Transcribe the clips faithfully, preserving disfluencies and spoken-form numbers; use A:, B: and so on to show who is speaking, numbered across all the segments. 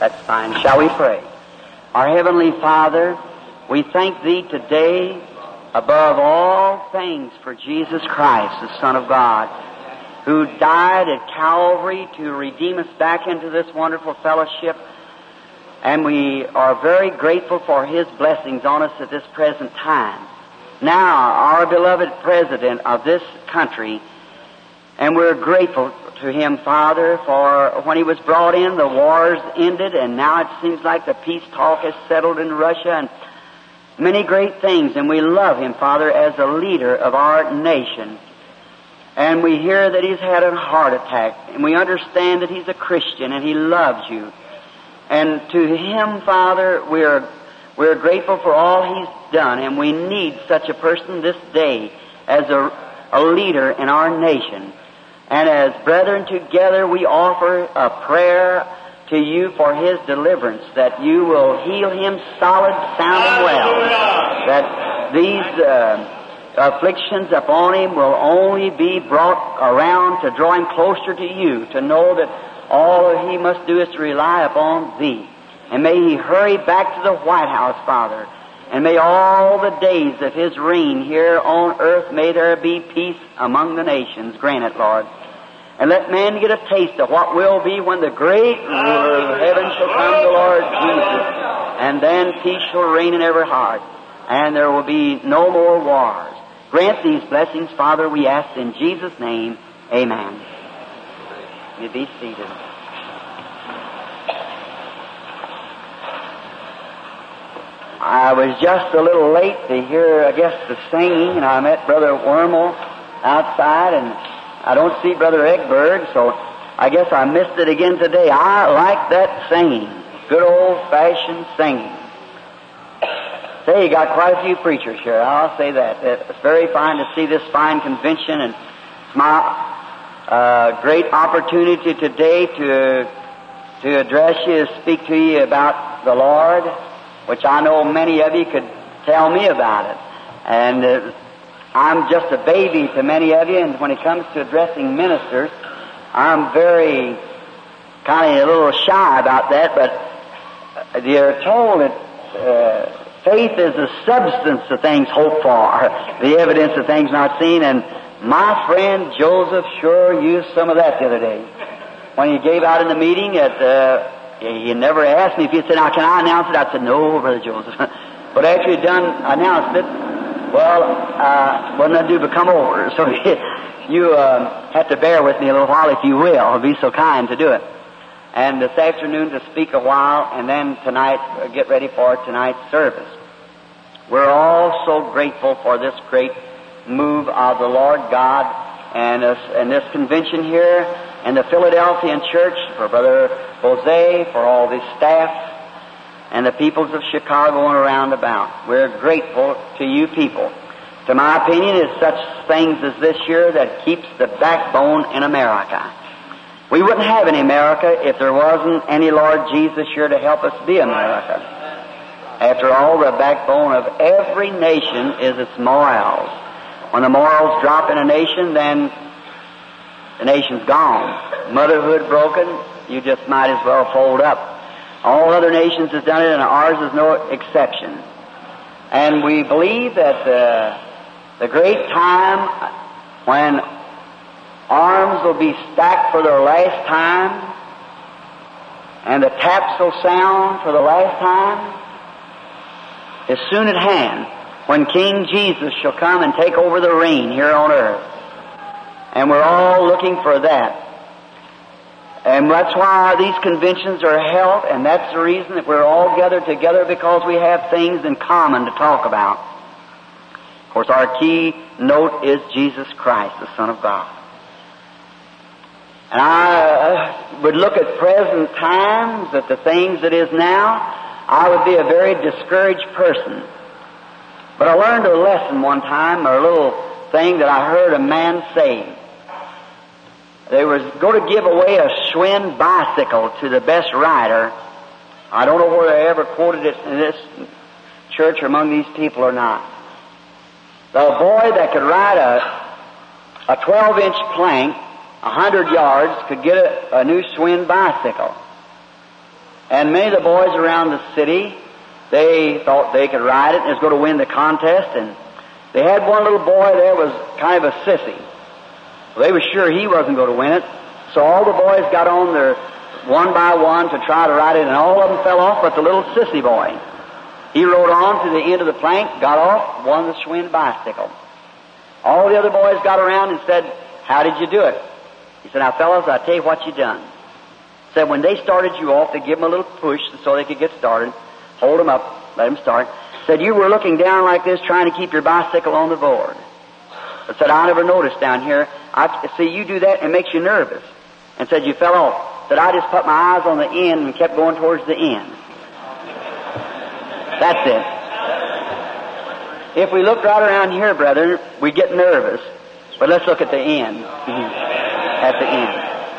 A: That's fine. Shall we pray? Our Heavenly Father, we thank Thee today above all things for Jesus Christ, the Son of God, who died at Calvary to redeem us back into this wonderful fellowship. And we are very grateful for His blessings on us at this present time. Now, our beloved President of this country, and we're grateful to him, Father, for when he was brought in, the wars ended, and now it seems like the peace talk has settled in Russia, and many great things, and we love him, Father, as a leader of our nation. And we hear that he's had a heart attack, and we understand that he's a Christian, and he loves you. And to him, Father, we're we're grateful for all he's done, and we need such a person this day as a, a leader in our nation. And as brethren together, we offer a prayer to you for his deliverance, that you will heal him solid, sound, and well. That these uh, afflictions upon him will only be brought around to draw him closer to you, to know that all that he must do is to rely upon Thee. And may he hurry back to the White House, Father. And may all the days of his reign here on earth, may there be peace among the nations. Grant it, Lord. And let man get a taste of what will be when the great ruler of heaven shall come, the Lord Jesus. And then peace shall reign in every heart. And there will be no more wars. Grant these blessings, Father, we ask in Jesus' name. Amen. You be seated. I was just a little late to hear, I guess, the singing, and I met Brother Wormel outside, and I don't see Brother Egberg, so I guess I missed it again today. I like that singing. Good old-fashioned singing. Say, you got quite a few preachers here. I'll say that. It's very fine to see this fine convention, and it's my uh, great opportunity today to to address you, speak to you about the Lord, which I know many of you could tell me about it. And uh, I'm just a baby to many of you, and when it comes to addressing ministers, I'm very kind of a little shy about that, but you're told that uh, faith is the substance of things hoped for, the evidence of things not seen, and my friend Joseph sure used some of that the other day. When he gave out in the meeting, at, uh, he never asked me if he said, now can I announce it? I said, no, Brother Joseph. But after he'd done announced it, well, uh, what did I do but come over? So you uh, have to bear with me a little while, if you will. Be so kind to do it. And this afternoon to speak a while, and then tonight, uh, get ready for tonight's service. We're all so grateful for this great move of the Lord God and this, and this convention here, and the Philadelphian Church, for Brother Jose, for all the staff, and the peoples of Chicago and around about. We're grateful to you people. To my opinion, it's such things as this year that keeps the backbone in America. We wouldn't have any America if there wasn't any Lord Jesus here to help us be America. After all, the backbone of every nation is its morals. When the morals drop in a nation, then the nation's gone. Motherhood broken, you just might as well fold up. All other nations have done it, and ours is no exception. And we believe that uh, the great time when arms will be stacked for their last time, and the taps will sound for the last time, is soon at hand, when King Jesus shall come and take over the reign here on earth. And we're all looking for that. And that's why these conventions are held, and that's the reason that we're all gathered together, because we have things in common to talk about. Of course, our key note is Jesus Christ, the Son of God. And I would look at present times, at the things that is now, I would be a very discouraged person. But I learned a lesson one time, or a little thing that I heard a man say. They was going to give away a Schwinn bicycle to the best rider. I don't know whether I ever quoted it in this church or among these people or not. The boy that could ride a a twelve-inch plank a hundred yards could get a, a new Schwinn bicycle. And many of the boys around the city, they thought they could ride it and was going to win the contest. And they had one little boy there was kind of a sissy. Well, they were sure he wasn't going to win it. So all the boys got on there one by one to try to ride it, and all of them fell off but the little sissy boy. He rode on to the end of the plank, got off, won the Schwinn bicycle. All the other boys got around and said, "How did you do it?" He said, "Now, fellas, I'll tell you what you done." He said, when they started you off, they give them a little push so they could get started. Hold them up, let them start. He said, "You were looking down like this trying to keep your bicycle on the board." I said, "I never noticed down here. I see you do that and it makes you nervous." And said, "You fell off." Said, "I just put my eyes on the end and kept going towards the end." That's it. If we look right around here, brother, we get nervous. But let's look at the end. At the end.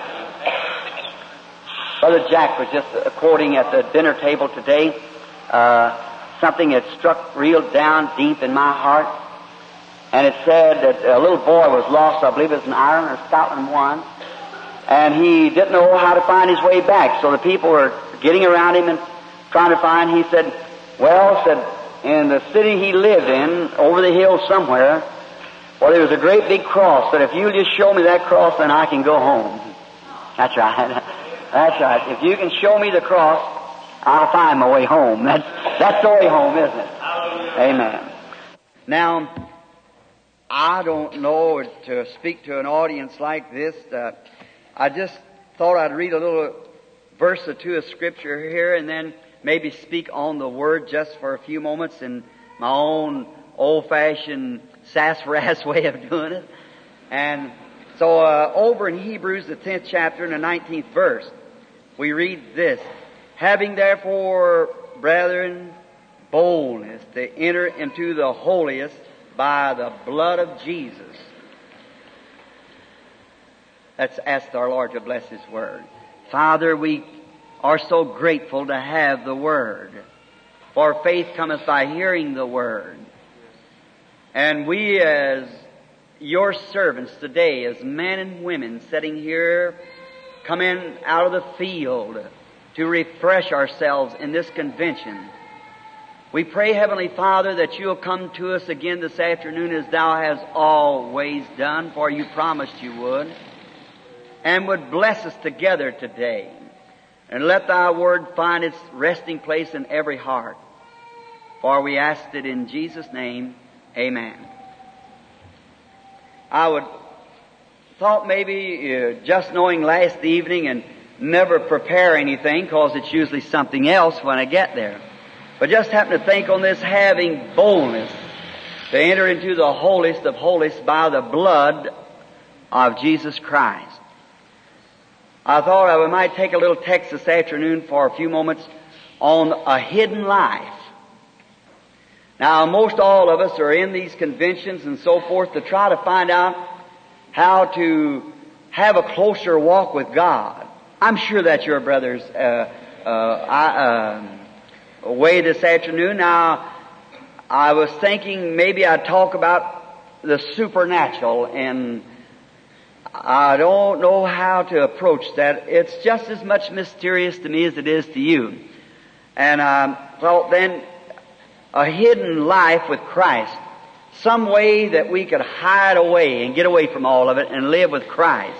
A: Brother Jack was just uh, quoting at the dinner table today uh, something that struck real down deep in my heart. And it said that a little boy was lost, I believe it was in Ireland or Scotland one, and he didn't know how to find his way back. So the people were getting around him and trying to find. He said, well, said, in the city he lived in, over the hill somewhere, well, there was a great big cross. Said, if you'll just show me that cross, then I can go home. That's right. That's right. If you can show me the cross, I'll find my way home. That's, that's the way home, isn't it? Amen. Now, I don't know to speak to an audience like this. Uh, I just thought I'd read a little verse or two of Scripture here and then maybe speak on the Word just for a few moments in my own old-fashioned sassafras way of doing it. And so uh, over in Hebrews, the tenth chapter and the nineteenth verse, we read this: having therefore, brethren, boldness to enter into the holiest by the blood of Jesus. Let's ask our Lord to bless His Word. Father, we are so grateful to have the Word. For faith cometh by hearing the Word. And we as your servants today, as men and women sitting here, come in out of the field to refresh ourselves in this convention. We pray, Heavenly Father, that you'll come to us again this afternoon as thou hast always done, for you promised you would, and would bless us together today. And let thy word find its resting place in every heart. For we asked it in Jesus' name, amen. I would thought maybe uh, just knowing last evening and never prepare anything, because it's usually something else when I get there. But just happen to think on this, having boldness to enter into the holiest of holies by the blood of Jesus Christ. I thought I might take a little text this afternoon for a few moments on a hidden life. Now, most all of us are in these conventions and so forth to try to find out how to have a closer walk with God. I'm sure that's your brother's uh, uh, I, uh, way this afternoon. Now, I was thinking maybe I'd talk about the supernatural, and I don't know how to approach that. It's just as much mysterious to me as it is to you. And I thought then, a hidden life with Christ. Some way that we could hide away and get away from all of it and live with Christ.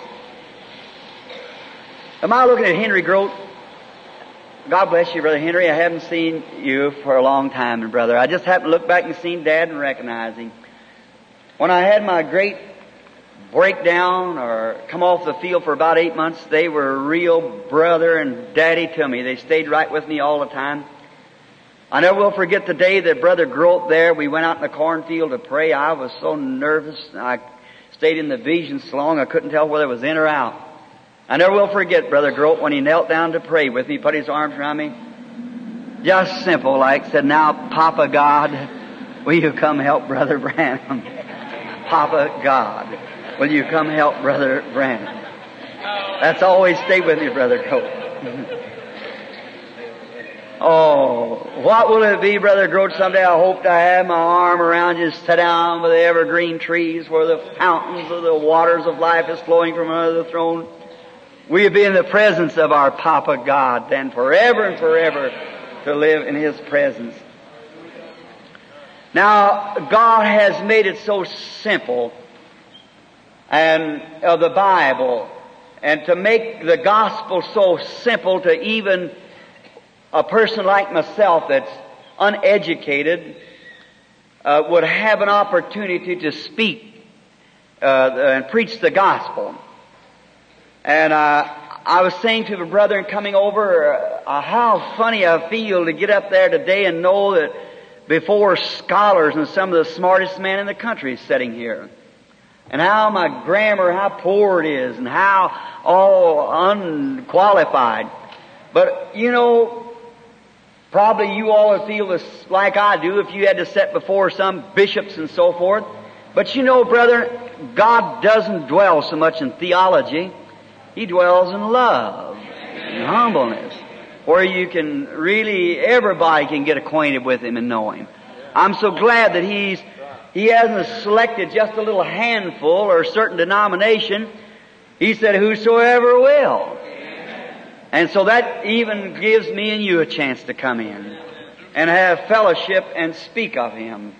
A: Am I looking at Henry Grote? God bless you, Brother Henry. I haven't seen you for a long time, brother. I just happened to look back and seen Dad and recognize him. When I had my great breakdown or come off the field for about eight months, they were real brother and daddy to me. They stayed right with me all the time. I never will forget the day that Brother Grote there, we went out in the cornfield to pray. I was so nervous. I stayed in the vision so long I couldn't tell whether it was in or out. I never will forget Brother Grote when he knelt down to pray with me, put his arms around me. Just simple like, said, "Now, Papa God, will you come help Brother Branham? Papa God, will you come help Brother Branham?" That's always stayed with me, Brother Grote. Oh, what will it be, Brother Grote, someday? I hope to have my arm around you, sit down by the evergreen trees where the fountains of the waters of life is flowing from under the throne. we'll be in the presence of our Papa God then forever and forever to live in His presence. Now, God has made it so simple, and of the Bible, and to make the gospel so simple to even a person like myself that's uneducated uh, would have an opportunity to speak uh, and preach the gospel. And uh, I was saying to the brethren coming over uh, how funny I feel to get up there today and know that before scholars and some of the smartest men in the country sitting here. And how my grammar, how poor it is, and how all unqualified. But, you know, probably you all would feel this like I do if you had to sit before some bishops and so forth. But you know, brother, God doesn't dwell so much in theology. He dwells in love and humbleness, where you can really, everybody can get acquainted with Him and know Him. I'm so glad that He's, He hasn't selected just a little handful or a certain denomination. He said, whosoever will. And so that even gives me and you a chance to come in and have fellowship and speak of Him.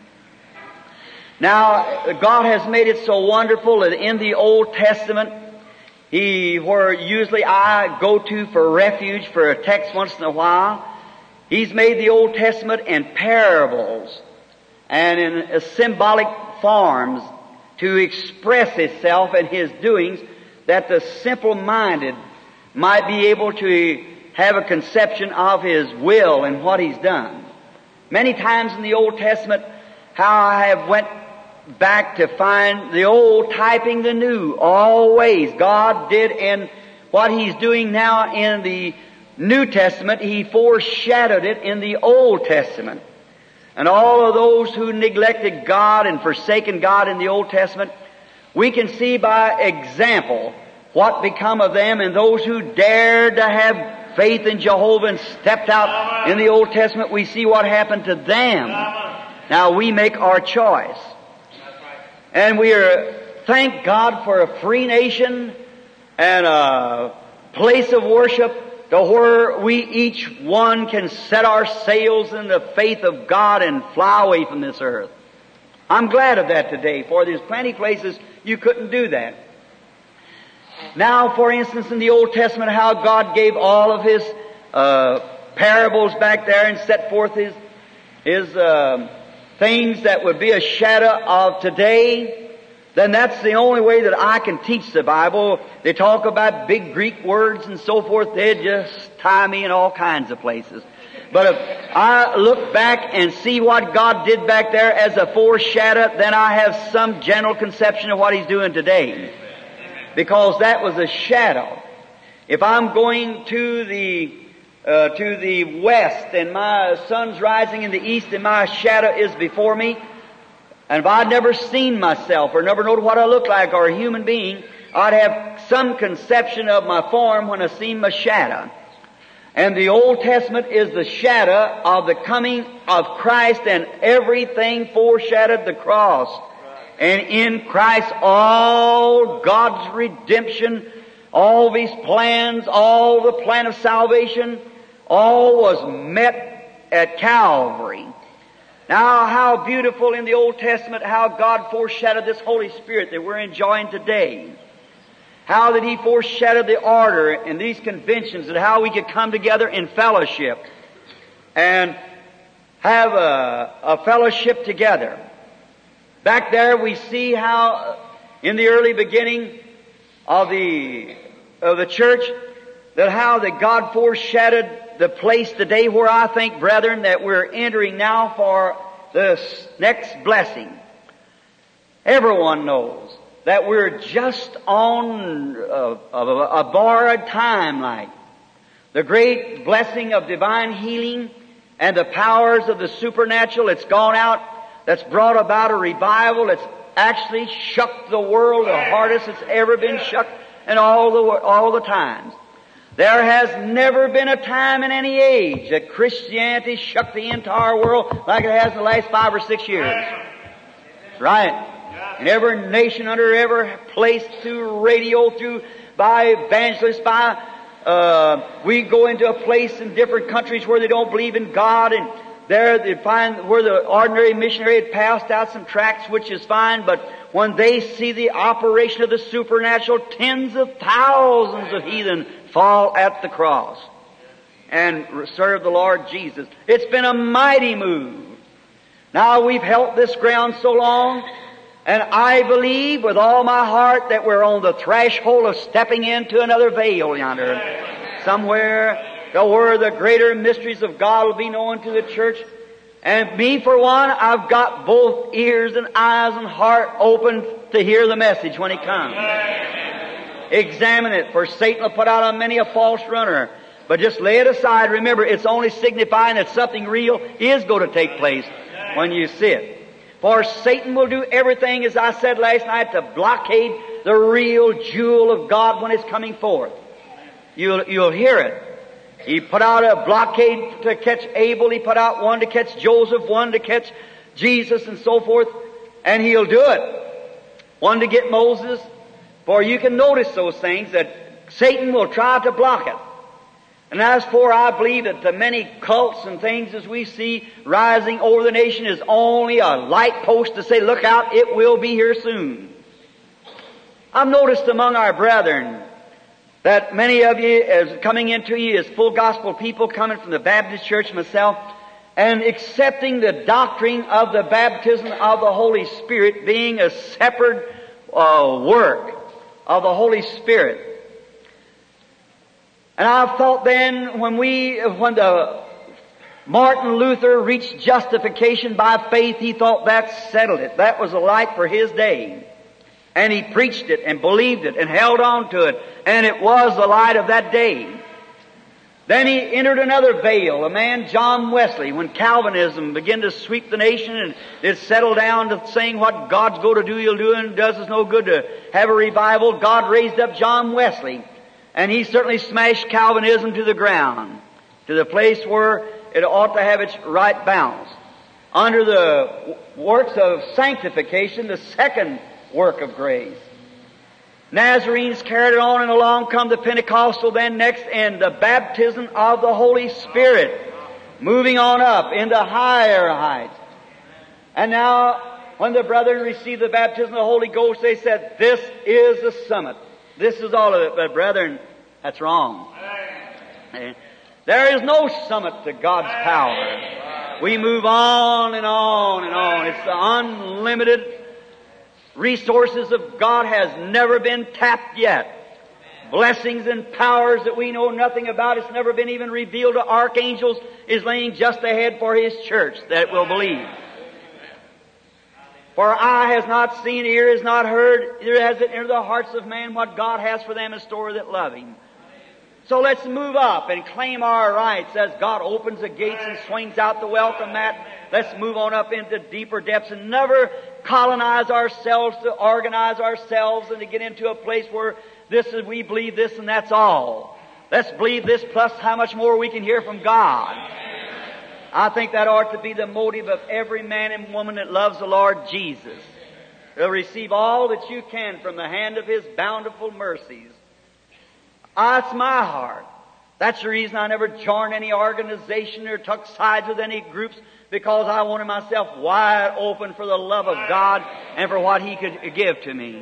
A: Now, God has made it so wonderful that in the Old Testament, He, where usually I go to for refuge for a text once in a while, He's made the Old Testament in parables and in symbolic forms to express itself and His doings, that the simple-minded might be able to have a conception of His will and what He's done. Many times in the Old Testament, how I have went back to find the old typing the new. Always God did in what He's doing now in the New Testament, He foreshadowed it in the Old Testament. And all of those who neglected God and forsaken God in the Old Testament, we can see by example what become of them, and those who dared to have faith in Jehovah and stepped out in the Old Testament, we see what happened to them. Now we make our choice. And we are, thank God for a free nation and a place of worship to where we each one can set our sails in the faith of God and fly away from this earth. I'm glad of that today, for there's plenty of places you couldn't do that. Now, for instance, in the Old Testament, how God gave all of His uh, parables back there and set forth His, His uh, things that would be a shadow of today, then that's the only way that I can teach the Bible. They talk about big Greek words and so forth. They just tie me in all kinds of places. But if I look back and see what God did back there as a foreshadow, then I have some general conception of what He's doing today. Because that was a shadow. If I'm going to the uh, to the west and my sun's rising in the east and my shadow is before me, and if I'd never seen myself or never known what I look like or a human being, I'd have some conception of my form when I see my shadow. And the Old Testament is the shadow of the coming of Christ, and everything foreshadowed the cross. And in Christ all God's redemption, all these plans, all the plan of salvation, all was met at Calvary. Now, how beautiful in the Old Testament, how God foreshadowed this Holy Spirit that we're enjoying today. How that He foreshadowed the order and these conventions, and how we could come together in fellowship and have a, a fellowship together. Back there we see how in the early beginning of the of the church, that how that God foreshadowed the place today where I think, brethren, that we're entering now for this next blessing. Everyone knows that we're just on a, a, a borrowed time, like the great blessing of divine healing and the powers of the supernatural. It's gone out. That's brought about a revival that's actually shook the world the hardest it's ever been shook in all the all the times. There has never been a time in any age that Christianity shook the entire world like it has in the last five or six years. Right. In every nation, under every place, through radio, through by evangelists, by, uh, we go into a place in different countries where they don't believe in God, and there they find where the ordinary missionary had passed out some tracts, which is fine, but when they see the operation of the supernatural, tens of thousands of heathen fall at the cross and serve the Lord Jesus. It's been a mighty move. Now we've held this ground so long, and I believe with all my heart that we're on the threshold of stepping into another veil yonder. Somewhere where the greater mysteries of God will be known to the church. And me, for one, I've got both ears and eyes and heart open to hear the message when He comes. Examine it, for Satan will put out on many a false runner. But just lay it aside. Remember, it's only signifying that something real is going to take place when you see it. For Satan will do everything, as I said last night, to blockade the real jewel of God when it's coming forth. You'll, you'll hear it. He put out a blockade to catch Abel. He put out one to catch Joseph, one to catch Jesus, and so forth. And he'll do it. One to get Moses. For you can notice those things that Satan will try to block it. And as for, I believe that the many cults and things as we see rising over the nation is only a light post to say, look out, it will be here soon. I've noticed among our brethren that many of you, as coming into you as full gospel people coming from the Baptist church myself, and accepting the doctrine of the baptism of the Holy Spirit being a separate uh, work of the Holy Spirit. And I've thought then, when we, when the Martin Luther reached justification by faith, he thought that settled it. That was a light for his day. And he preached it and believed it and held on to it. And it was the light of that day. Then he entered another veil, a man, John Wesley, when Calvinism began to sweep the nation and it settled down to saying what God's going to do, He'll do, and it does us no good to have a revival. God raised up John Wesley. And he certainly smashed Calvinism to the ground, to the place where it ought to have its right balance. Under the works of sanctification, the second work of grace. Nazarenes carried it on, and along come the Pentecostal then next, and the baptism of the Holy Spirit, moving on up into higher heights. And now, when the brethren received the baptism of the Holy Ghost, they said, this is the summit. This is all of it. But brethren, that's wrong. There is no summit to God's power. We move on and on and on. It's the unlimited resources of God has never been tapped yet. Blessings and powers that we know nothing about, it's never been even revealed to archangels, is laying just ahead for His church that will believe. For eye has not seen, ear has not heard, neither has it entered the hearts of man what God has for them in store that love Him. So let's move up and claim our rights as God opens the gates and swings out the welcome mat. Let's move on up into deeper depths and never colonize ourselves to organize ourselves and to get into a place where this is, we believe this and that's all. Let's believe this plus how much more we can hear from God. I think that ought to be the motive of every man and woman that loves the Lord Jesus. They'll receive all that you can from the hand of His bountiful mercies. That's my heart. That's the reason I never joined any organization or took sides with any groups, because I wanted myself wide open for the love of God and for what He could give to me.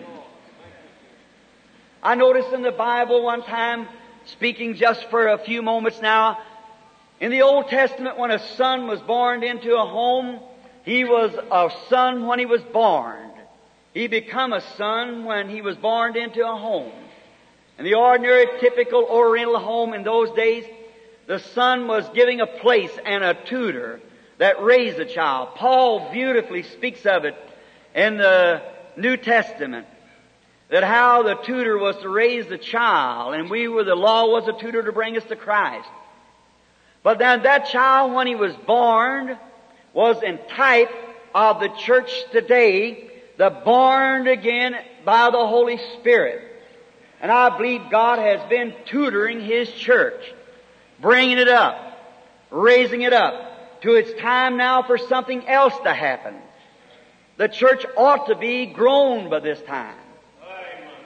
A: I noticed in the Bible one time, speaking just for a few moments now, in the Old Testament, when a son was born into a home, he was a son when he was born. He became a son when he was born into a home. In the ordinary, typical Oriental home in those days, the son was giving a place and a tutor that raised the child. Paul beautifully speaks of it in the New Testament, that how the tutor was to raise the child, and we were, the law was a tutor to bring us to Christ. But then that child, when he was born, was in type of the church today, the born again by the Holy Spirit. And I believe God has been tutoring His church, bringing it up, raising it up, to its time now for something else to happen. The church ought to be grown by this time.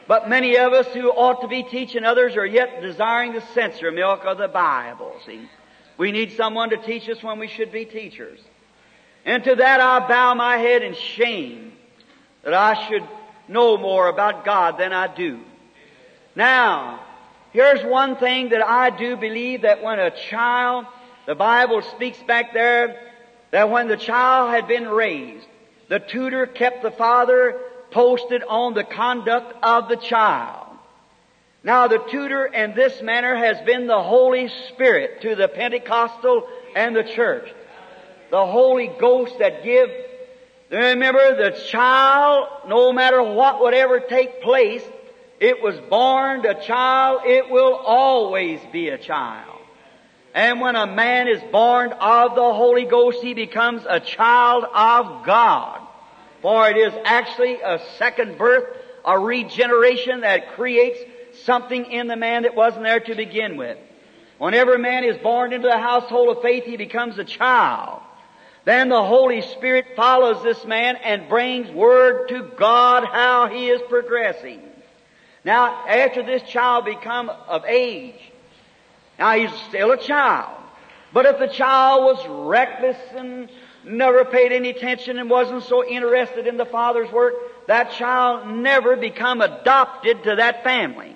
B: But many of us who ought to be teaching others are yet desiring the censor milk of the Bible, see. We need someone to teach us when we should be teachers. And to that I bow my head in shame that I should know more about God than I do. Now, here's one thing that I do believe, that when a child, the Bible speaks back there, that when the child had been raised, the tutor kept the father posted on the conduct of the child. Now the tutor in this manner has been the Holy Spirit to the Pentecostal and the church. The Holy Ghost that give, remember the child, no matter what would ever take place, it was born a child, it will always be a child. And when a man is born of the Holy Ghost, he becomes a child of God. For it is actually a second birth, a regeneration that creates something in the man that wasn't there to begin with. Whenever a man is born into the household of faith, he becomes a child. Then the Holy Spirit follows this man and brings word to God how he is progressing. Now, after this child become of age, now he's still a child. But if the child was reckless and never paid any attention and wasn't so interested in the father's work, that child never become adopted to that family.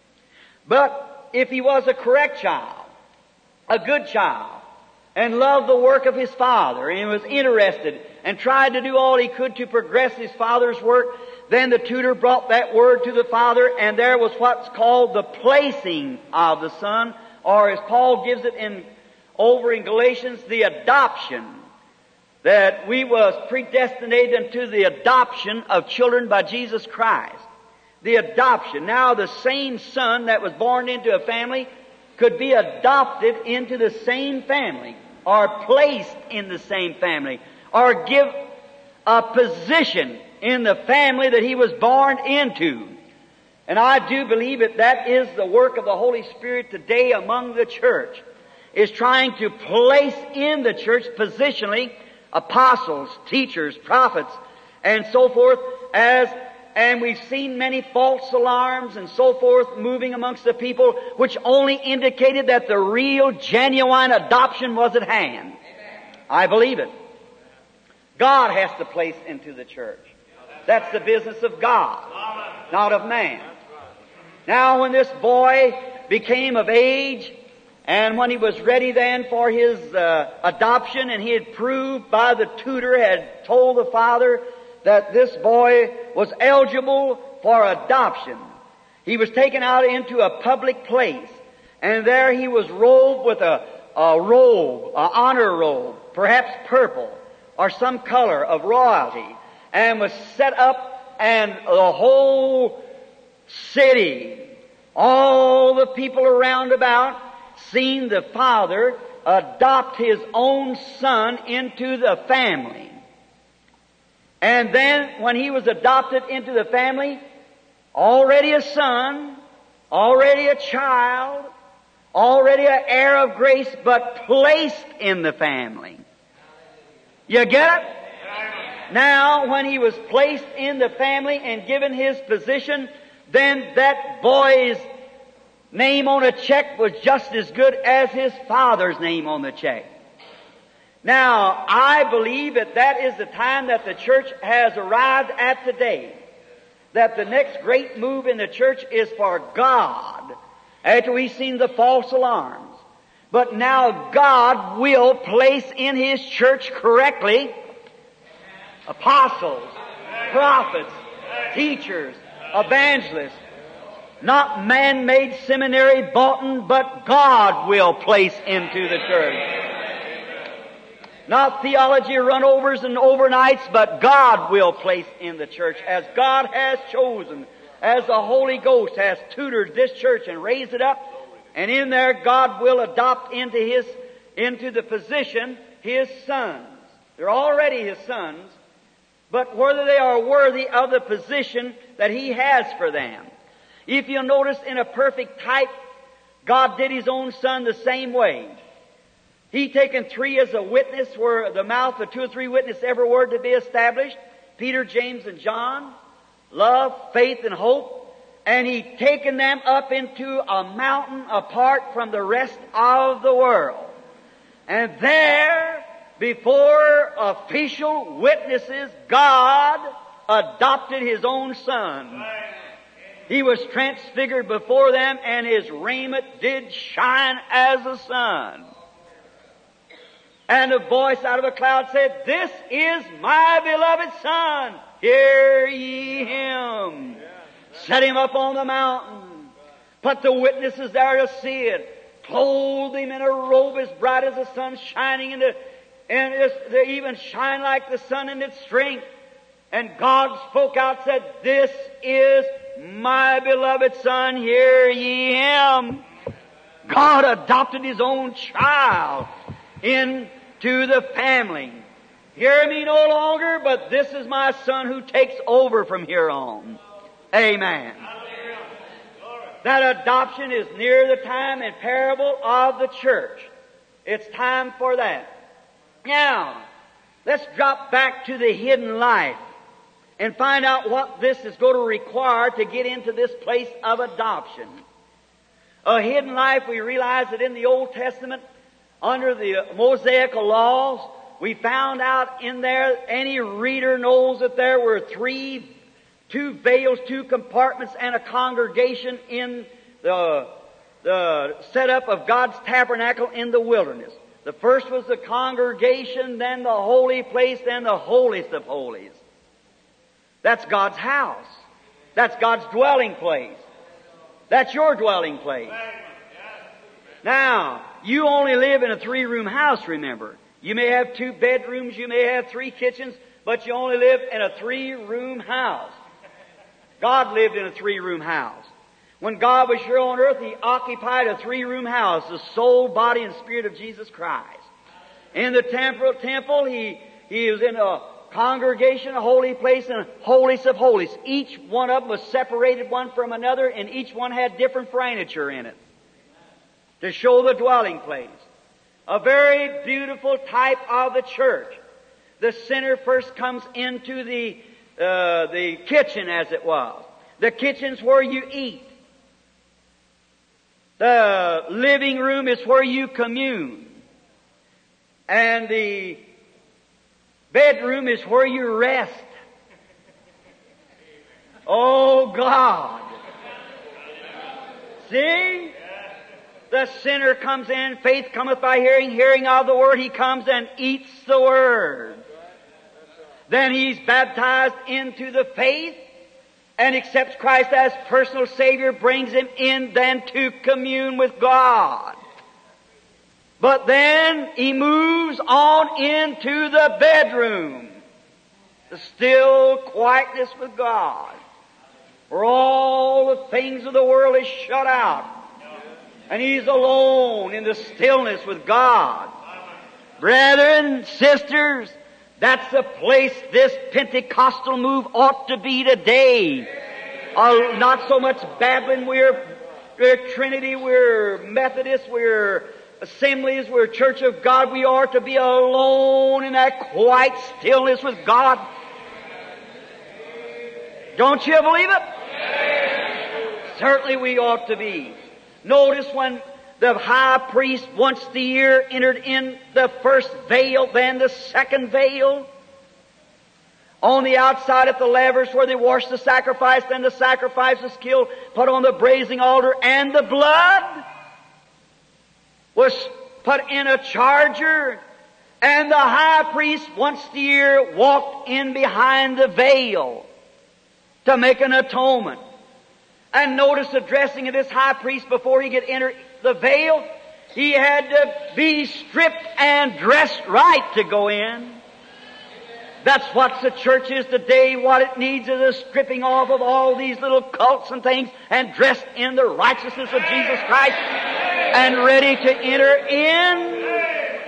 B: But if he was a correct child, a good child, and loved the work of his father, and was interested, and tried to do all he could to progress his father's work, then the tutor brought that word to the father, and there was what's called the placing of the son, or as Paul gives it in over in Galatians, the adoption. That we was predestinated unto the adoption of children by Jesus Christ. The adoption. Now the same son that was born into a family could be adopted into the same family, or placed in the same family, or give a position in the family that he was born into. And I do believe that that is the work of the Holy Spirit today among the church, is trying to place in the church positionally apostles, teachers, prophets, and so forth, as, and we've seen many false alarms and so forth moving amongst the people, which only indicated that the real, genuine adoption was at hand. Amen. I believe it. God has to place into the church. That's the business of God, not of man. Now when this boy became of age, and when he was ready then for his uh, adoption, and he had proved by the tutor, had told the father that this boy was eligible for adoption, he was taken out into a public place, and there he was robed with a, a robe, an honor robe, perhaps purple, or some color of royalty, and was set up, and the whole city, all the people around about, seen the father adopt his own son into the family. And then when he was adopted into the family, already a son, already a child, already an heir of grace, but placed in the family. You get it? Now, when he was placed in the family and given his position, then that boy's name on a check was just as good as his father's name on the check. Now, I believe that that is the time that the church has arrived at today. That the next great move in the church is for God, after we've seen the false alarms. But now God will place in His church correctly apostles, prophets, teachers, evangelists, not man-made seminary boughten, but God will place into the church. Not theology run-overs and overnights, but God will place in the church as God has chosen, as the Holy Ghost has tutored this church and raised it up. And in there God will adopt into His, into the position His sons. They're already His sons, but whether they are worthy of the position that He has for them. If you'll notice in a perfect type, God did His own Son the same way. He taken three as a witness, where the mouth of two or three witnesses every word to be established. Peter, James, and John. Love, faith, and hope. and He'd taken them up into a mountain apart from the rest of the world. And there, before official witnesses, God adopted His own Son. He was transfigured before them, and His raiment did shine as the sun. And a voice out of a cloud said, "This is my beloved Son. Hear ye Him." Set Him up on the mountain. Put the witnesses there to see it. Clothed Him in a robe as bright as the sun, shining in the, and they even shine like the sun in its strength. And God spoke out and said, "This is my beloved Son. Hear ye Him." God adopted His own child into the family. Hear me no longer, but this is my Son who takes over from here on. Amen. That adoption is near the time and parable of the church. It's time for that. Now, let's drop back to the hidden life and find out what this is going to require to get into this place of adoption. A hidden life, we realize that in the Old Testament, under the Mosaical laws, we found out in there, any reader knows that there were three two veils, two compartments, and a congregation in the, the setup of God's tabernacle in the wilderness. The first was the congregation, then the holy place, then the holiest of holies. That's God's house. That's God's dwelling place. That's your dwelling place. Now, you only live in a three-room house, remember. You may have two bedrooms, you may have three kitchens, but you only live in a three-room house. God lived in a three-room house. When God was here on earth, He occupied a three-room house, the soul, body, and spirit of Jesus Christ. In the temporal temple, He, he was in a congregation, a holy place, and a holiest of holies. Each one of them was separated one from another, and each one had different furniture in it to show the dwelling place. A very beautiful type of the church. The sinner first comes into the Uh, the kitchen, as it was. The kitchen's where you eat. The living room is where you commune. And the bedroom is where you rest. Oh God! See? The sinner comes in, faith cometh by hearing, hearing of the Word. He comes and eats the Word. Then he's baptized into the faith and accepts Christ as personal Savior, brings him in then to commune with God. But then he moves on into the bedroom, the still quietness with God, where all the things of the world is shut out. And he's alone in the stillness with God. Brethren, sisters, that's the place this Pentecostal move ought to be today. Uh, not so much babbling. We're, we're Trinity, we're Methodist, we're Assemblies, we're Church of God. We are to be alone in that quiet stillness with God. Don't you believe it? Certainly we ought to be. Notice when the high priest once a year entered in the first veil, then the second veil. On the outside at the lavers where they washed the sacrifice, then the sacrifice was killed, put on the brazen altar, and the blood was put in a charger, and the high priest once a year walked in behind the veil to make an atonement. And notice the dressing of this high priest before he could enter the veil. He had to be stripped and dressed right to go in. That's what the church is today. What it needs is a stripping off of all these little cults and things and dressed in the righteousness of Jesus Christ and ready to enter in.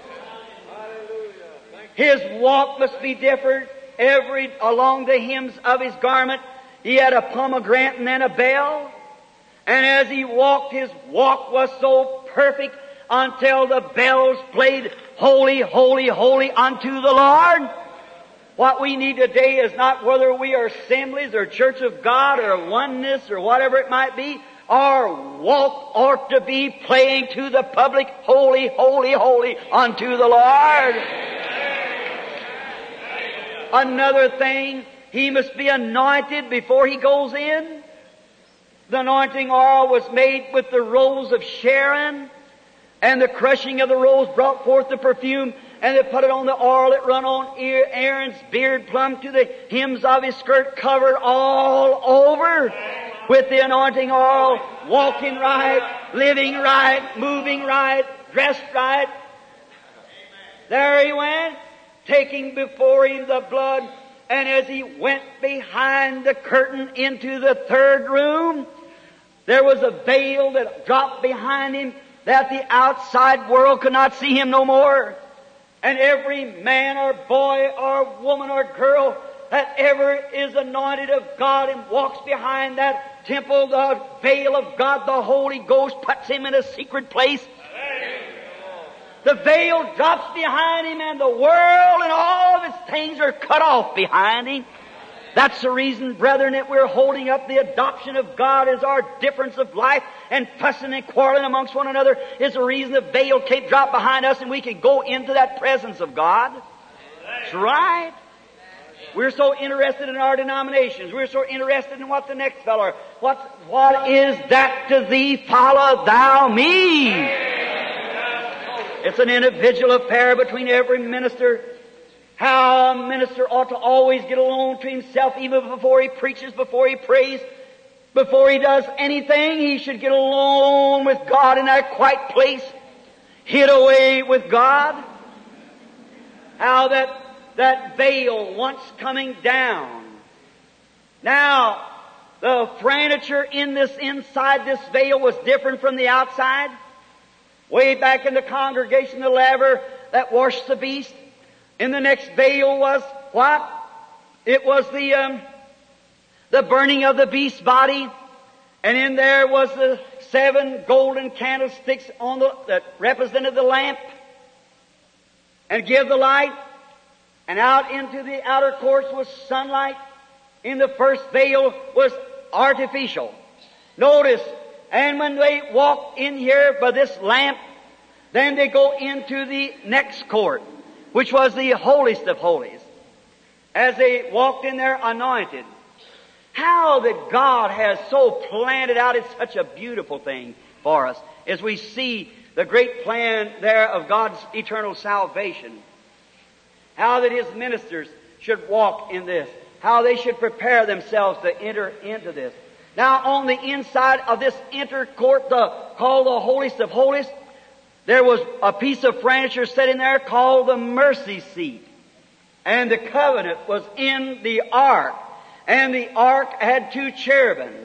B: His walk must be different. Every, along the hems of his garment, he had a pomegranate and then a bell. And as he walked, his walk was so perfect until the bells played, "Holy, holy, holy unto the Lord." What we need today is not whether we are assemblies or Church of God or oneness or whatever it might be. Our walk ought to be playing to the public, holy, holy, holy unto the Lord. Another thing, he must be anointed before he goes in. The anointing oil was made with the rose of Sharon, and the crushing of the rose brought forth the perfume, and they put it on the oil that run on Aaron's beard plumb to the hems of his skirt, covered all over with the anointing oil, walking right, living right, moving right, dressed right. There he went, taking before him the blood, and as he went behind the curtain into the third room, there was a veil that dropped behind him that the outside world could not see him no more. And every man or boy or woman or girl that ever is anointed of God and walks behind that temple, the veil of God, the Holy Ghost puts him in a secret place. The veil drops behind him, and the world and all of its things are cut off behind him. That's the reason, brethren, that we're holding up the adoption of God as our difference of life, and fussing and quarreling amongst one another is the reason the veil can't drop behind us and we can go into that presence of God. That's right. We're so interested in our denominations. We're so interested in what the next fellow are. What, what is that to thee? Follow thou me. It's an individual affair between every minister. How a minister ought to always get alone to himself, even before he preaches, before he prays, before he does anything. He should get alone with God in that quiet place, hid away with God. How that that veil once coming down. Now, the furniture in this inside this veil was different from the outside. Way back in the congregation, the laver that washed the beast. In the next veil was what? It was the um, the burning of the beast's body, and in there was the seven golden candlesticks on the that represented the lamp and give the light. And out into the outer courts was sunlight. In the first veil was artificial. Notice, and when they walk in here by this lamp, then they go into the next court, which was the holiest of holies, as they walked in there anointed. How that God has so planned it out, it's such a beautiful thing for us, as we see the great plan there of God's eternal salvation. How that His ministers should walk in this. How they should prepare themselves to enter into this. Now on the inside of this inner court, the, called the holiest of holies, there was a piece of furniture set in there called the mercy seat. And the covenant was in the ark. And the ark had two cherubims.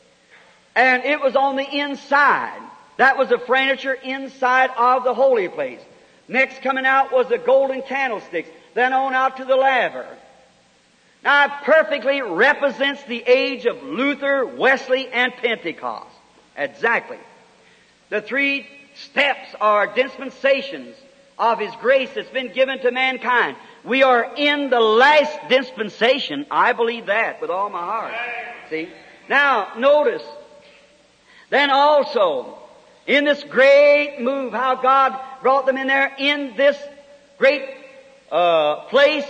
B: And it was on the inside. That was the furniture inside of the holy place. Next coming out was the golden candlesticks. Then on out to the laver. Now it perfectly represents the age of Luther, Wesley, and Pentecost. Exactly. The three steps are dispensations of His grace that's been given to mankind. We are in the last dispensation. I believe that with all my heart. See? Now, notice. Then also, in this great move, how God brought them in there, in this great uh, place,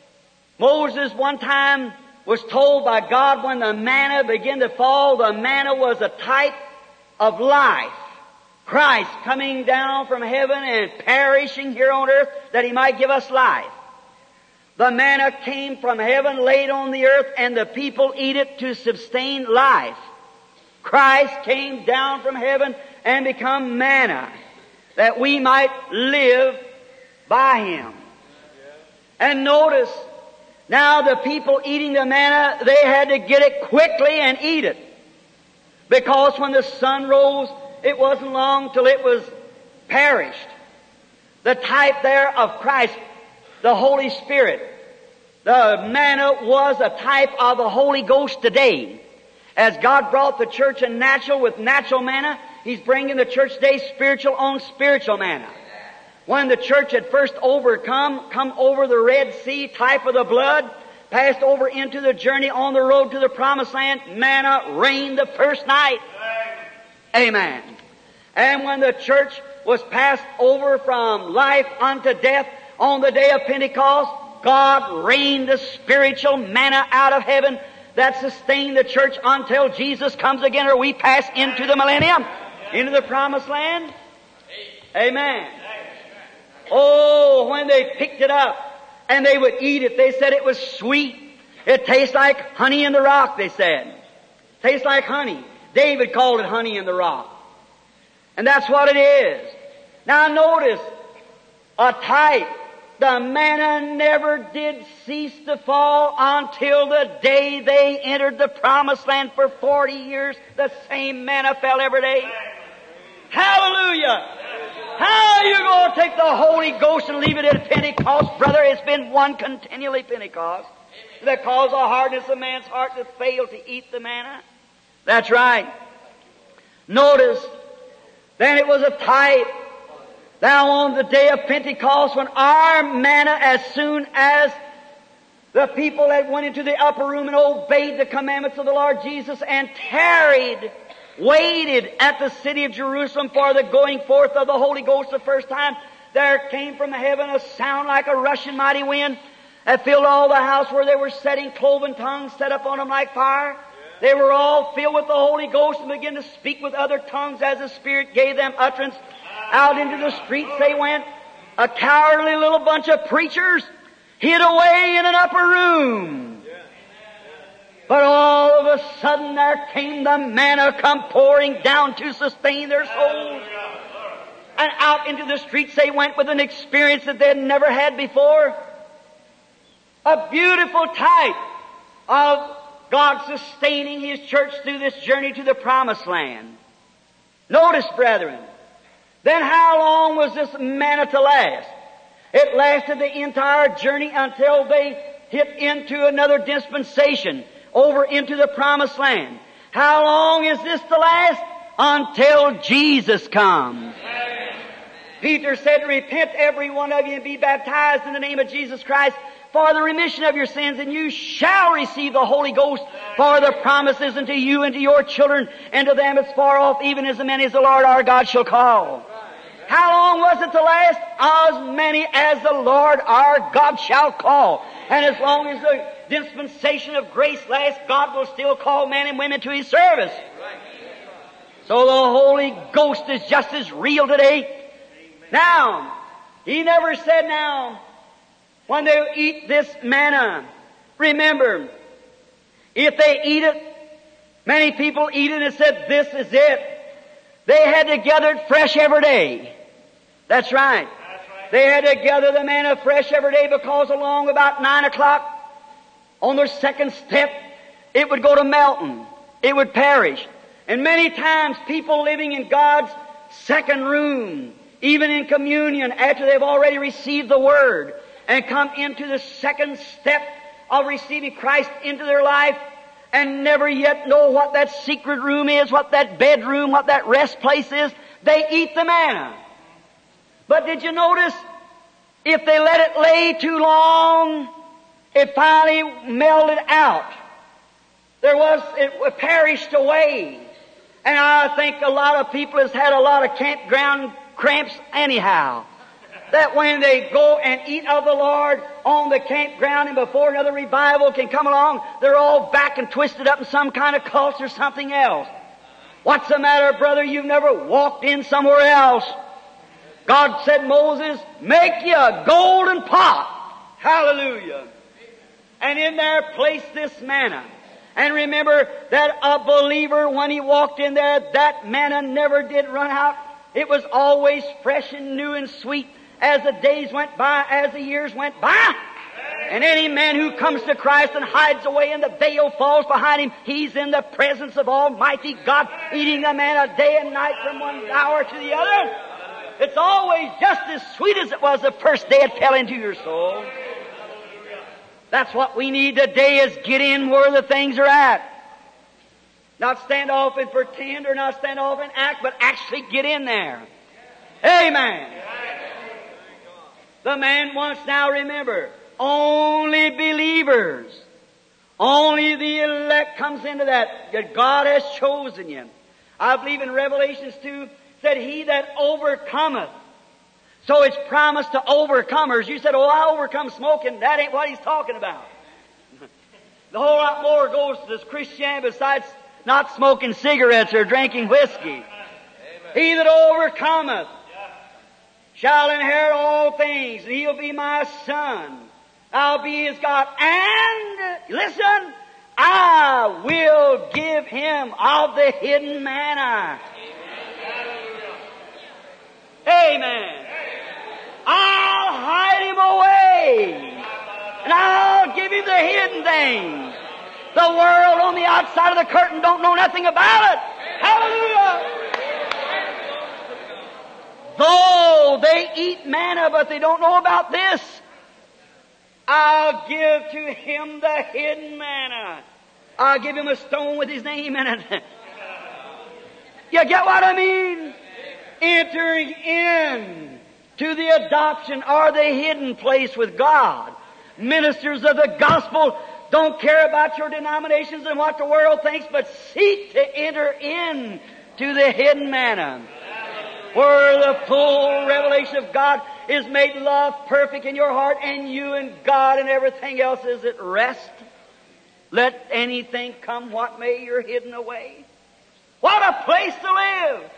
B: Moses one time was told by God when the manna began to fall, the manna was a type of life. Christ coming down from heaven and perishing here on earth that He might give us life. The manna came from heaven, laid on the earth, and the people eat it to sustain life. Christ came down from heaven and become manna, that we might live by Him. And notice, now the people eating the manna, they had to get it quickly and eat it. Because when the sun rose, it wasn't long till it was perished. The type there of Christ, the Holy Spirit. The manna was a type of the Holy Ghost today. As God brought the church a natural with natural manna, He's bringing the church today spiritual on spiritual manna. when the church had first overcome, come over the Red Sea, type of the blood, passed over into the journey on the road to the Promised Land, manna rained the first night. Amen. And when the church was passed over from life unto death on the day of Pentecost, God rained the spiritual manna out of heaven that sustained the church until Jesus comes again, or we pass into the millennium, into the Promised Land. Amen. Oh, when they picked it up and they would eat it, they said it was sweet. It tastes like honey in the rock, they said. Tastes like honey. David called it honey in the rock. And that's what it is. Now notice, a type. The manna never did cease to fall until the day they entered the Promised Land. For forty years, the same manna fell every day. Hallelujah! How are you going to take the Holy Ghost and leave it at Pentecost, brother? It's been one continually Pentecost. That caused the hardness of man's heart to fail to eat the manna. That's right. Notice, then it was a type. Now on the day of Pentecost, when our manna, as soon as the people that went into the upper room and obeyed the commandments of the Lord Jesus and tarried, waited at the city of Jerusalem for the going forth of the Holy Ghost the first time, there came from heaven a sound like a rushing mighty wind that filled all the house where they were sitting, cloven tongues set up on them like fire. They were all filled with the Holy Ghost and began to speak with other tongues as the Spirit gave them utterance. Out into the streets they went, a cowardly little bunch of preachers hid away in an upper room. But all of a sudden there came the manna come pouring down to sustain their souls. And out into the streets they went with an experience that they had never had before. A beautiful type of God sustaining His church through this journey to the Promised Land. Notice, brethren, then how long was this manna to last? It lasted the entire journey until they hit into another dispensation, over into the Promised Land. How long is this to last? Until Jesus comes. Amen. Peter said, repent every one of you and be baptized in the name of Jesus Christ for the remission of your sins, and you shall receive the Holy Ghost, for the promises unto you and to your children and to them as far off, even as many as the Lord our God shall call. How long was it to last? As many as the Lord our God shall call. And as long as the dispensation of grace lasts, God will still call men and women to His service. So the Holy Ghost is just as real today. Now, He never said now, when they eat this manna, remember, if they eat it, many people eat it and said, this is it. They had to gather it fresh every day. That's right. That's right. They had to gather the manna fresh every day, because along about nine o'clock, on their second step, it would go to melting. It would perish. And many times people living in God's second room, even in communion, after they've already received the Word, and come into the second step of receiving Christ into their life, and never yet know what that secret room is, what that bedroom, what that rest place is, they eat the manna. But did you notice, if they let it lay too long, it finally melted out. There was, it perished away. And I think a lot of people has had a lot of campground cramps anyhow. That when they go and eat of the Lord on the campground, and before another revival can come along, they're all back and twisted up in some kind of cult or something else. What's the matter, brother? You've never walked in somewhere else. God said, Moses, make you a golden pot. Hallelujah. And in there place this manna. And remember that a believer, when he walked in there, that manna never did run out. It was always fresh and new and sweet as the days went by, as the years went by. And any man who comes to Christ and hides away and the veil falls behind him, he's in the presence of Almighty God, eating the manna day and night from one hour to the other. It's always just as sweet as it was the first day it fell into your soul. That's what we need today, is get in where the things are at. Not stand off and pretend, or not stand off and act, but actually get in there. Amen. The man wants now, remember, only believers, only the elect comes into that, that God has chosen you. I believe in Revelations two, said, he that overcometh. So it's promised to overcomers. You said, oh, I overcome smoking. That ain't what he's talking about. The whole lot more goes to this Christianity besides not smoking cigarettes or drinking whiskey. Amen. He that overcometh shall inherit all things, and he'll be my son. I'll be his God. And, listen, I will give him of the hidden manna. Amen. Amen. I'll hide him away. And I'll give him the hidden things. The world on the outside of the curtain don't know nothing about it. Hallelujah! Though they eat manna, but they don't know about this, I'll give to him the hidden manna. I'll give him a stone with his name in it. You get what I mean? Entering in to the adoption or the hidden place with God. Ministers of the gospel don't care about your denominations and what the world thinks, but seek to enter in to the hidden manna, where the full revelation of God is made love perfect in your heart, and you and God and everything else is at rest. Let anything come what may, you're hidden away. What a place to live!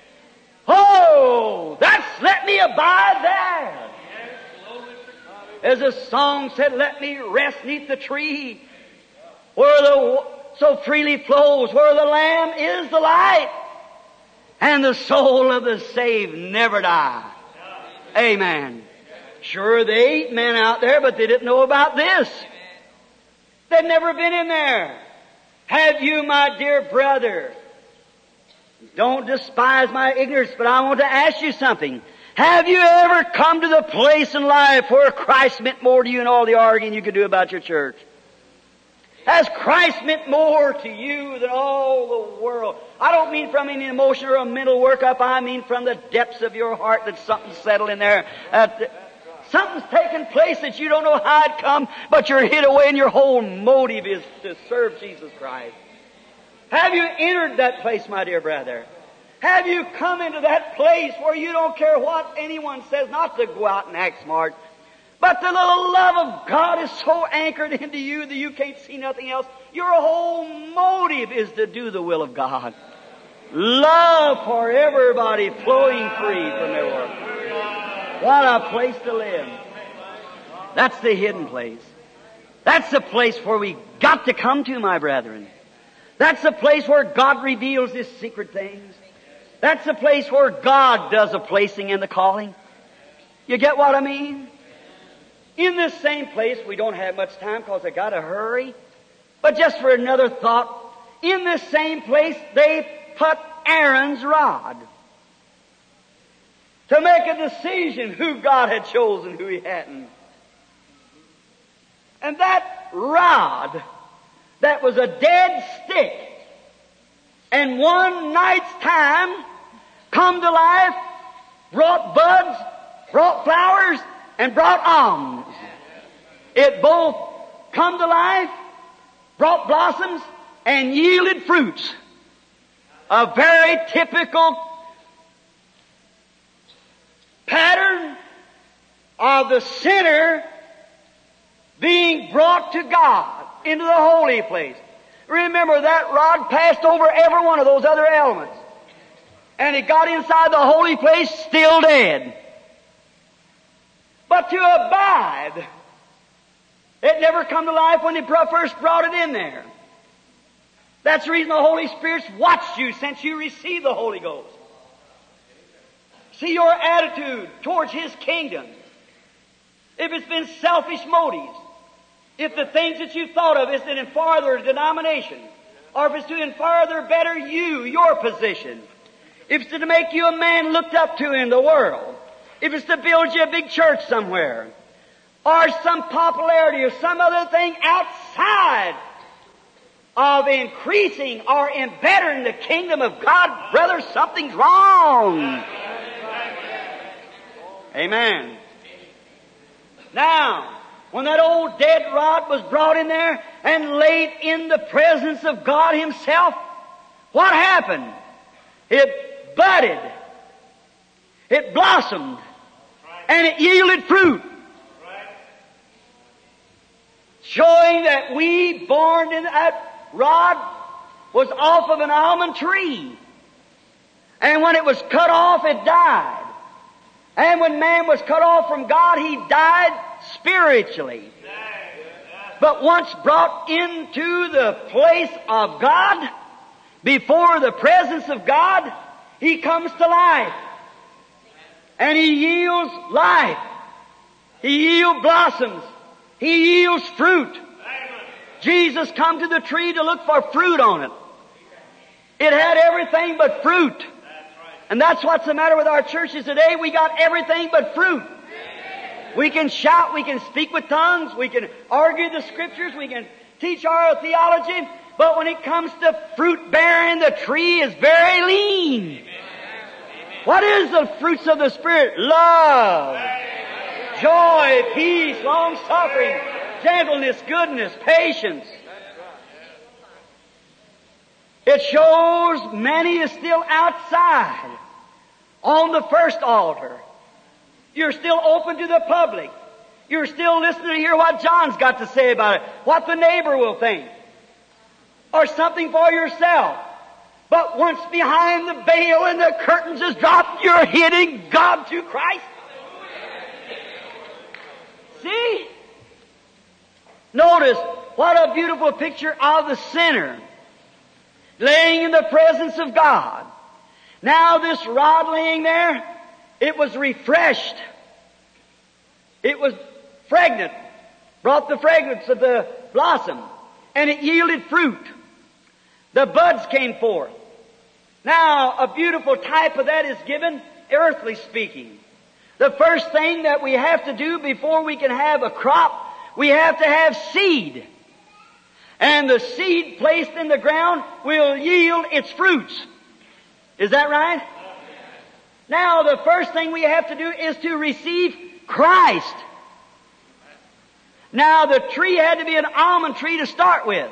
B: Oh, that's let me abide there. As the song said, let me rest neath the tree where the so freely flows, where the Lamb is the light, and the soul of the saved never die. Amen. Sure, they ate men out there, but they didn't know about this. They'd never been in there. Have you, my dear brother, don't despise my ignorance, but I want to ask you something. Have you ever come to the place in life where Christ meant more to you than all the arguing you could do about your church? Has Christ meant more to you than all the world? I don't mean from an emotion or a mental workup. I mean from the depths of your heart that something's settled in there. Uh, something's taken place that you don't know how it come, but you're hid away and your whole motive is to serve Jesus Christ. Have you entered that place, my dear brother? Have you come into that place where you don't care what anyone says, not to go out and act smart, but the little love of God is so anchored into you that you can't see nothing else? Your whole motive is to do the will of God. Love for everybody flowing free from their work. What a place to live. That's the hidden place. That's the place where we got to come to, my brethren. That's the place where God reveals His secret things. That's the place where God does a placing and the calling. You get what I mean? In this same place, we don't have much time because I got to hurry. But just for another thought, in this same place, they put Aaron's rod to make a decision who God had chosen, who He hadn't. And that rod, that was a dead stick, and one night's time come to life, brought buds, brought flowers, and brought almonds. It both come to life, brought blossoms, and yielded fruits. A very typical pattern of the sinner being brought to God into the holy place. Remember, that rod passed over every one of those other elements. And it got inside the holy place still dead. But to abide, it never come to life when they first brought it in there. That's the reason the Holy Spirit's watched you since you received the Holy Ghost. See your attitude towards His kingdom. If it's been selfish motives, if the things that you thought of is to further denomination, or if it's to further better you, your position, if it's to make you a man looked up to in the world, if it's to build you a big church somewhere, or some popularity or some other thing outside of increasing or in bettering the kingdom of God, brother, something's wrong. Amen. Now, when that old dead rod was brought in there and laid in the presence of God Himself, what happened? It budded. It blossomed. And it yielded fruit. Showing that we, born in that rod, was off of an almond tree. And when it was cut off, it died. And when man was cut off from God, he died spiritually. But once brought into the place of God, before the presence of God, he comes to life. And he yields life. He yields blossoms. He yields fruit. Jesus come to the tree to look for fruit on it. It had everything but fruit. And that's what's the matter with our churches today. We got everything but fruit. We can shout, we can speak with tongues, we can argue the Scriptures, we can teach our theology, but when it comes to fruit bearing, the tree is very lean. What is the fruits of the Spirit? Love, joy, peace, long-suffering, gentleness, goodness, patience. It shows many is still outside on the first altar. You're still open to the public. You're still listening to hear what John's got to say about it, what the neighbor will think, or something for yourself. But once behind the veil and the curtains is dropped, you're hitting God through Christ. See? Notice what a beautiful picture of the sinner laying in the presence of God. Now this rod laying there, it was refreshed. It was fragrant, brought the fragrance of the blossom, and it yielded fruit. The buds came forth. Now, a beautiful type of that is given, earthly speaking. The first thing that we have to do before we can have a crop, we have to have seed. And the seed placed in the ground will yield its fruits. Is that right? Now, the first thing we have to do is to receive Christ. Now, the tree had to be an almond tree to start with.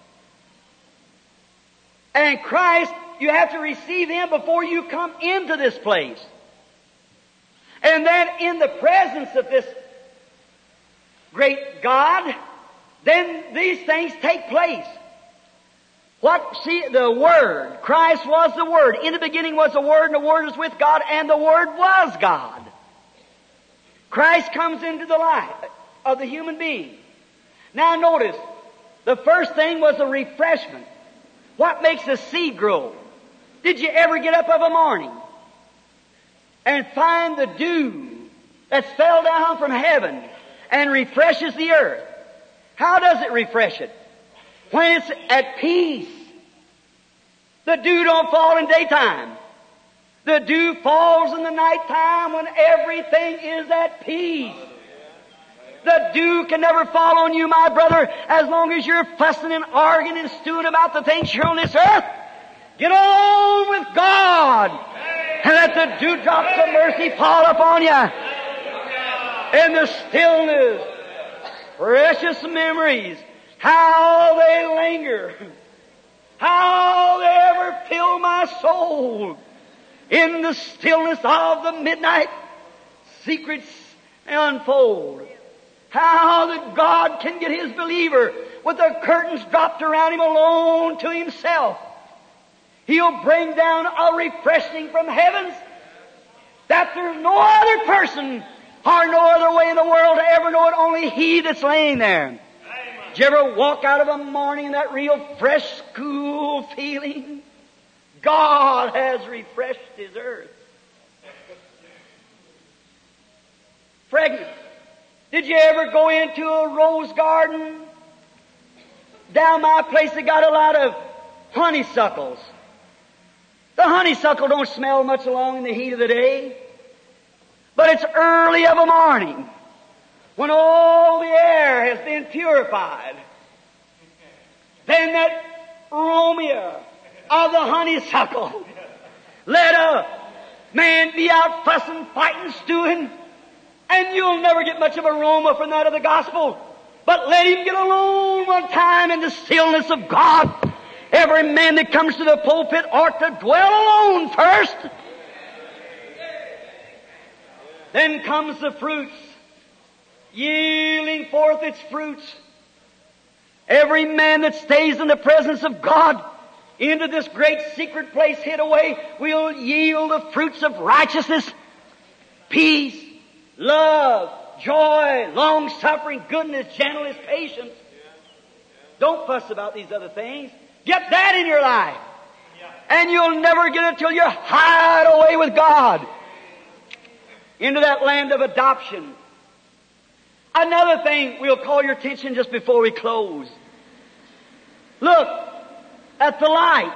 B: And Christ, you have to receive Him before you come into this place. And then in the presence of this great God, then these things take place. What? See, the Word. Christ was the Word. In the beginning was the Word, and the Word was with God, and the Word was God. Christ comes into the life of the human being. Now notice, the first thing was a refreshment. What makes a seed grow? Did you ever get up of a morning and find the dew that fell down from heaven and refreshes the earth? How does it refresh it? When it's at peace. The dew don't fall in daytime. The dew falls in the nighttime when everything is at peace. The dew can never fall on you, my brother, as long as you're fussing and arguing and stewing about the things here on this earth. Get on with God and let the dewdrops of mercy fall upon you. In the stillness, precious memories, how they linger, how they ever fill my soul. In the stillness of the midnight, secrets unfold. How that God can get His believer with the curtains dropped around him alone to Himself. He'll bring down a refreshing from heavens that there's no other person or no other way in the world to ever know it, only He that's laying there. Amen. Did you ever walk out of a morning in that real fresh, cool feeling? God has refreshed His earth. Fragrant. Did you ever go into a rose garden? Down my place they got a lot of honeysuckles. The honeysuckle don't smell much along in the heat of the day. But it's early of a morning when all the air has been purified. Then that aroma of the honeysuckle let a man be out fussing, fighting, stewing, And you'll never get much of aroma from that of the gospel. But let him get alone one time in the stillness of God. Every man that comes to the pulpit ought to dwell alone first. Then comes the fruits, yielding forth its fruits. Every man that stays in the presence of God into this great secret place hid away will yield the fruits of righteousness, peace, love, joy, long-suffering, goodness, gentleness, patience. Don't fuss about these other things. Get that in your life. And you'll never get it till you're hide away with God into that land of adoption. Another thing we'll call your attention just before we close. Look at the light.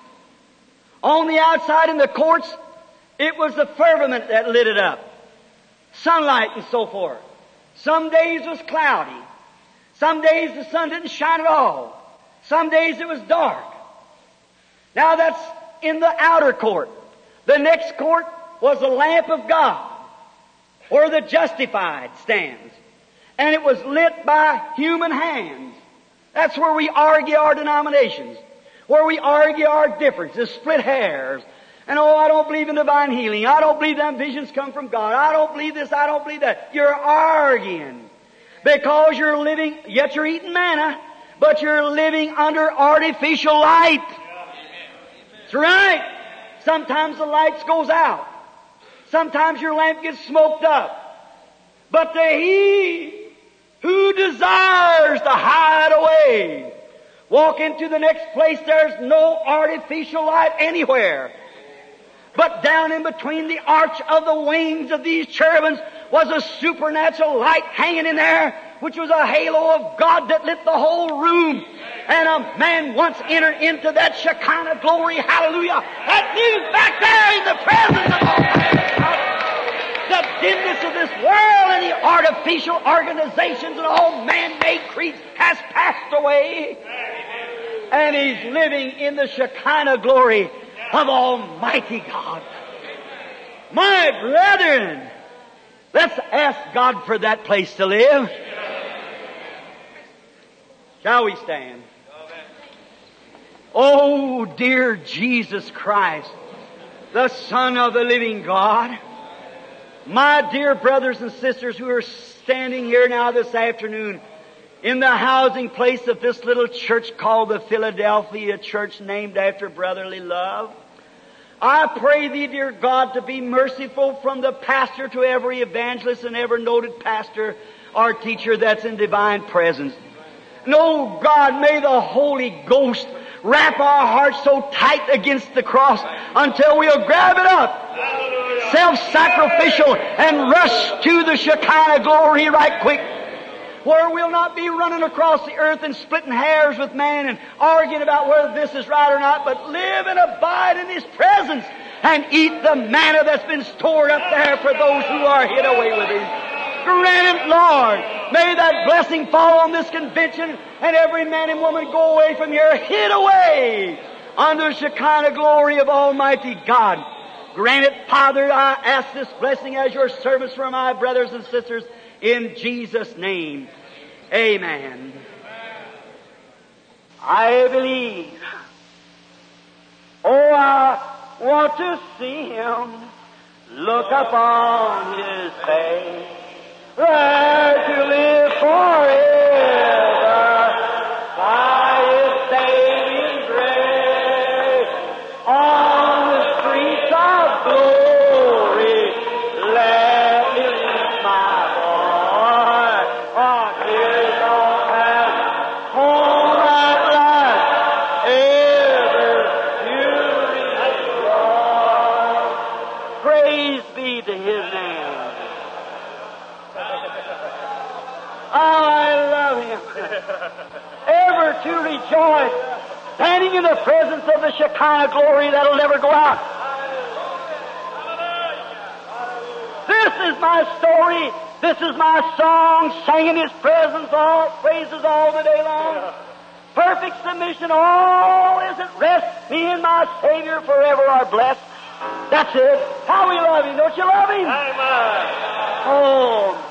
B: On the outside in the courts, it was the firmament that lit it up. Sunlight and so forth. Some days it was cloudy. Some days the sun didn't shine at all. Some days it was dark. Now that's in the outer court. The next court was the lamp of God, where the justified stands. And it was lit by human hands. That's where we argue our denominations, where we argue our differences, split hairs. And oh, I don't believe in divine healing. I don't believe them visions come from God. I don't believe this, I don't believe that. You're arguing because you're living, yet you're eating manna, but you're living under artificial light. That's right. Sometimes the light goes out. Sometimes your lamp gets smoked up. But to he who desires to hide away, walk into the next place, there's no artificial light anywhere. But down in between the arch of the wings of these cherubims was a supernatural light hanging in there, which was a halo of God that lit the whole room. And a man once entered into that Shekinah glory, hallelujah, that knew back there in the presence of God. The dimness of this world and the artificial organizations and all man-made creeds has passed away. And he's living in the Shekinah glory of Almighty God. My brethren, let's ask God for that place to live. Shall we stand? Oh, dear Jesus Christ, the Son of the living God, my dear brothers and sisters who are standing here now this afternoon in the housing place of this little church called the Philadelphia Church, named after brotherly love, I pray Thee, dear God, to be merciful from the pastor to every evangelist and every noted pastor or teacher that's in divine presence. And oh God, may the Holy Ghost wrap our hearts so tight against the cross until we'll grab it up, self-sacrificial, and rush to the Shekinah glory right quick, where we'll not be running across the earth and splitting hairs with man and arguing about whether this is right or not, but live and abide in His presence and eat the manna that's been stored up there for those who are hid away with Him. Grant it, Lord. May that blessing fall on this convention and every man and woman go away from here hid away under the Shekinah glory of Almighty God. Grant it, Father. I ask this blessing as your servants for my brothers and sisters in Jesus' name. Amen. I believe. Oh, I want to see Him. Look upon His face. There to live forever by His saving grace on the streets of glory. Let me lift my voice on His own path home at last, ever to rejoice. Praise be to His name. Oh, I love Him. Ever to rejoice, standing in the presence of the Shekinah glory that'll never go out. This is my story. This is my song, sang in His presence, all praises all the day long. Perfect submission, all is at rest. Me and my Savior forever are blessed. That's it. How we love Him. Don't you love Him? Amen. Oh,